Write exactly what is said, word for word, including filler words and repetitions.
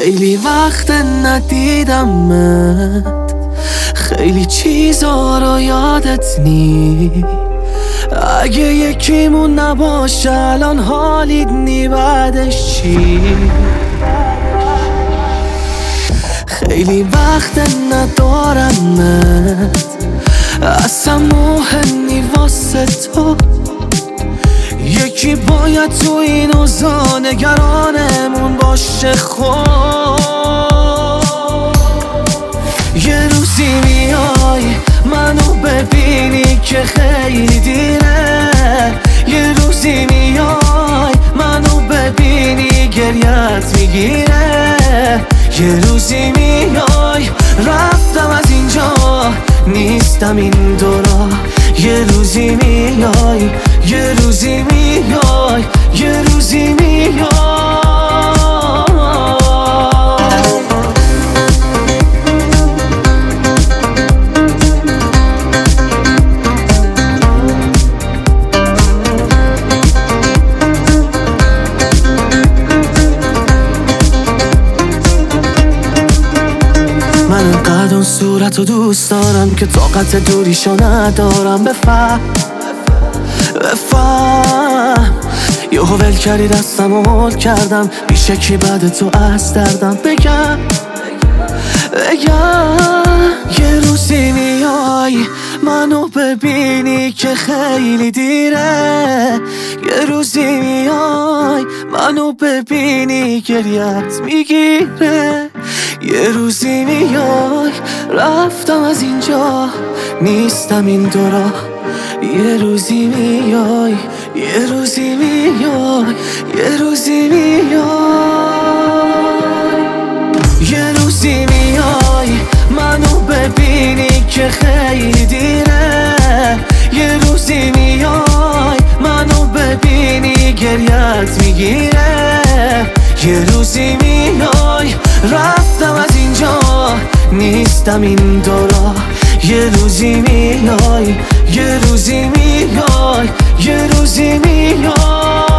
خیلی وقت ندیدمت، خیلی چیزا رو یادت نی. اگه یکیمون نباشه الان حالیت نی، بعدش چی؟ خیلی وقت ندارمت، اصلا مهم نی واسه تو. یکی باید تو این اوضاع نگرانمون باشه. خب یه روزی میای منو ببینی که خیلی دیره. یه روزی میای منو ببینی گریت میگیره. یه روزی میای رفتم از اینجا نیستم این دورا. یه روزی میای یه روزی میای یه روزی میای. من انقدر اون صورتو دوست دارم که طاقت دوریشو ندارم. بفهم بفهم یهو ول کردی دستم و هول کردم. بیشه کی بعد تو از دردم. بگم بگم یه روزی میای منو ببینی که خیلی دیره. یه روزی میای منو ببینی گریت میگیره. یه روزی میای رفتم از اینجا نیستم این دورا. یه روزی میای یه روزی میای یه روزی میای. یه روزی میای منو ببینی که خیلی دیره. یه روزی میای منو ببینی گریت میگیره. یه روزی میای رفتم از اینجا نیستم این دورا. یه روزی میای یه روزی میای یه روزی میای.